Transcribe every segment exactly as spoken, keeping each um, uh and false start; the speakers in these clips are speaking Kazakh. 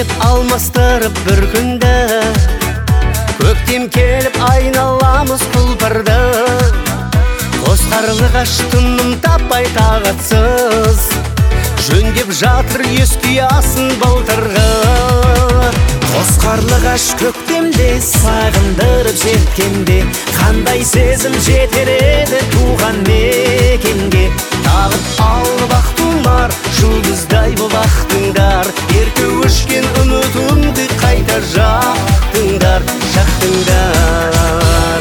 келіп алмастырып бір күнді, көктем келіп айналамыз құлпырды. Қос қарлығаш тыным таппай тағатсыз, жөндеп жатыр ескиясын былтырғы. Қос қарлығаш көктемде сағындырып жеткенде, қандай сезім жетер еді туған мекенге. Тағып алып ақ тұмар жұлдыздай боп ақтыңдар, ерте өшкен үмітімді қайта жақтыңдар, жақтыңдар.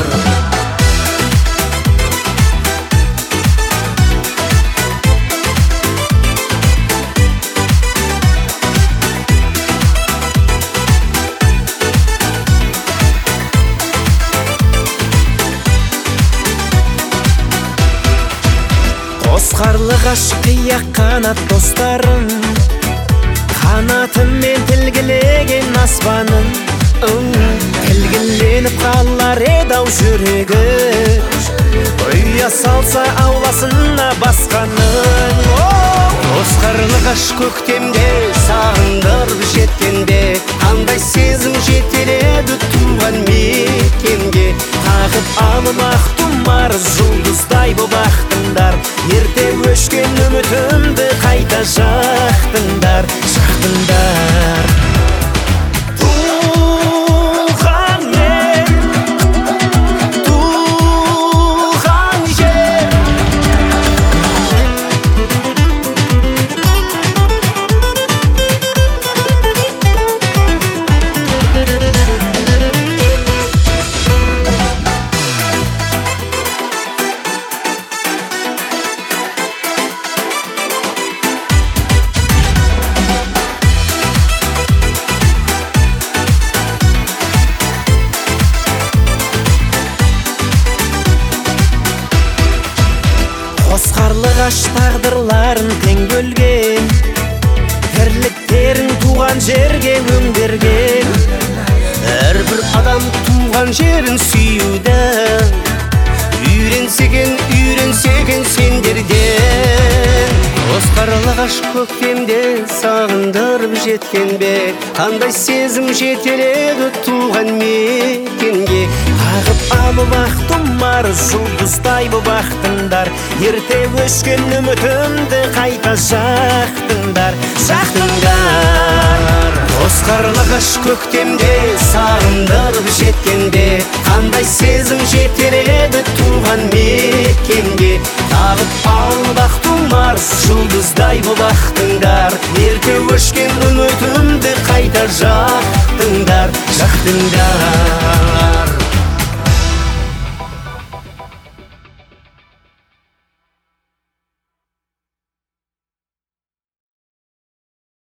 Қос қарлығаш қияқ қанат достарым, қанатымен тілгілеген аспанын. Тілгіленіп қалар еді-ау жүрегі, ұя салса ауласына басқаның. Қос қарлығаш көктемде сағындырып жеткенде, қандай сезім жетер еді туған мекенге. Тағып алып ақ тұмар жұлдыздай боп ақтыңдар, ерте өшкен үмітімді қайта жақтыңдар, жақтыңдар. Туған ел, туған жер. Қос қарлығаш тағдырларын тең бөлген, тірліктерін туған жерге өңдерген. Әрбір адам туған жерін сүюді үйренсеген, үйренсеген сендерден. Қос қарлығаш көктемде сағындырып жеткенде, қандай сезім жетер еді туған мекенге. Тағып алып ақ тұмар жұлдыздай боп ақтыңдар, ерте өшкен үмітімді қайта жақтыңдар, жақтыңдар. Қос қарлығаш көктемде сағындырып жеткенде, қандай сезім жетер еді туған мекенге. Тағып алып ақ тұмар жұлдыздай боп ақтыңдар, ерте өшкен үмітімді қайта жақтыңдар, жақтыңдар.